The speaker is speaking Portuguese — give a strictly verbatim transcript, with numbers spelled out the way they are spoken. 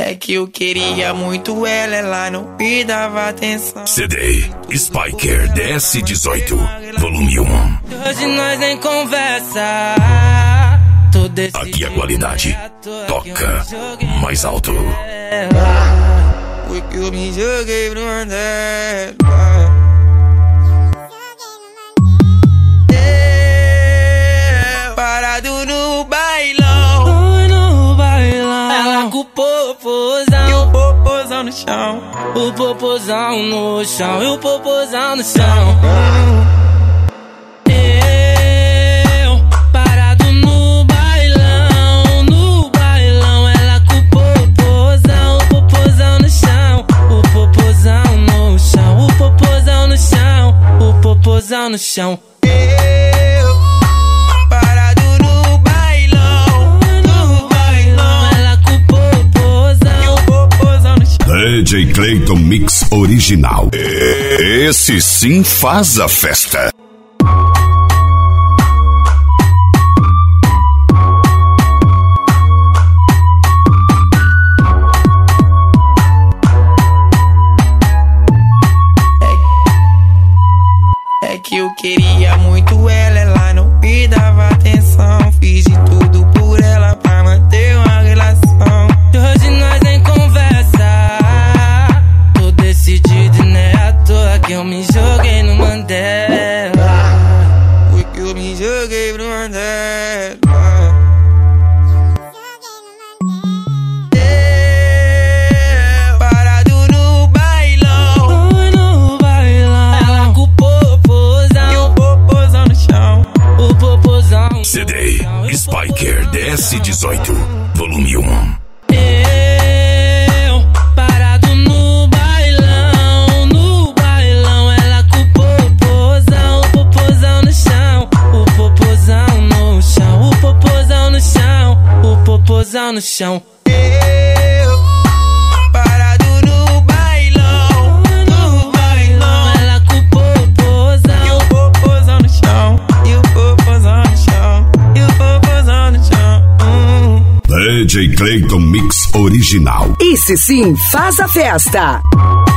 É que eu queria muito ela, ela não me dava atenção. C D Spiker D S dezoito, volume um. Hoje nós nem conversa. Aqui a qualidade toca mais alto. Foi que eu me joguei pro andar. Parado no bailão, no bailão. Ela com o popozão e o popozão no chão. O popozão no chão e o popozão no chão. Eu parado no bailão, no bailão. Ela com o popozão, o popozão no chão. O popozão no chão, o popozão no chão. O popozão no chão. D J Clayton Mix Original. Esse sim faz a festa. É, é que eu queria muito ela, ela não me dava atenção. Fiz de tudo por ela pra manter uma relação. E hoje nós nem que eu me joguei no Mandela. Foi que eu me joguei pro Mandela. É, parado no bailão, no bailão. Ela com o popozão e o popozão no chão. O popozão. C D Spiker D S dezoito, volume um. Popozão no chão. Eu parado no bailão, no bailão. Ela com o popozão e o popozão no chão. E o popozão no chão. E o popozão no chão. Hum. D J Clayton Mix Original. Esse sim faz a festa.